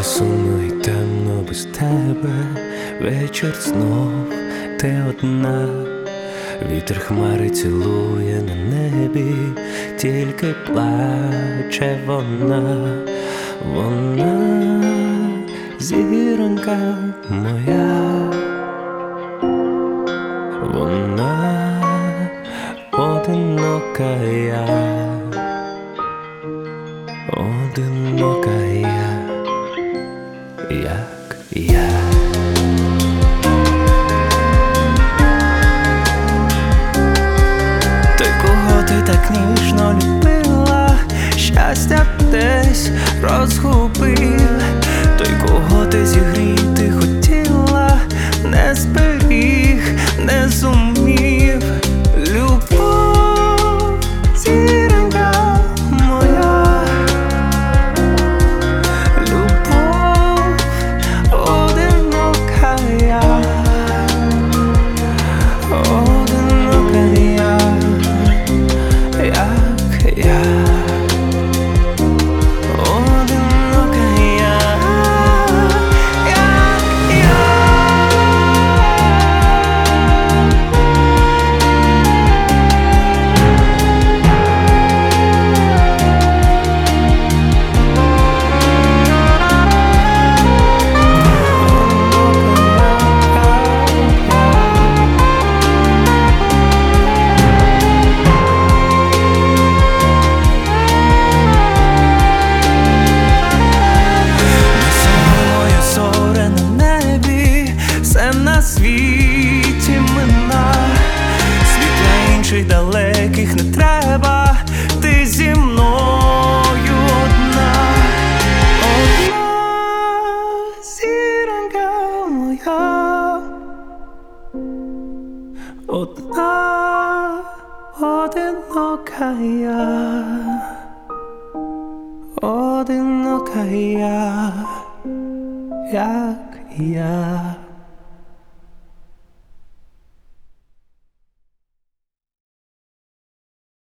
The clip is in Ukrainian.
сумно і темно без тебе, вечір знов ти одна, вітер хмари цілує на небі, тільки плаче вона, зіронька моя, вона одинока я, одинока я, як я. Той, кого ти так ніжно любила, щастя десь розгубив. Той, кого ти зігріти хотіла, не зберіг, не зумів. Любов, зіронька моя, любов, одинока я, одинока я, як я. На світі мина, світла інших далеких не треба, ти зі мною одна, одна зіронька моя, одна одинока я, одинока я, як я.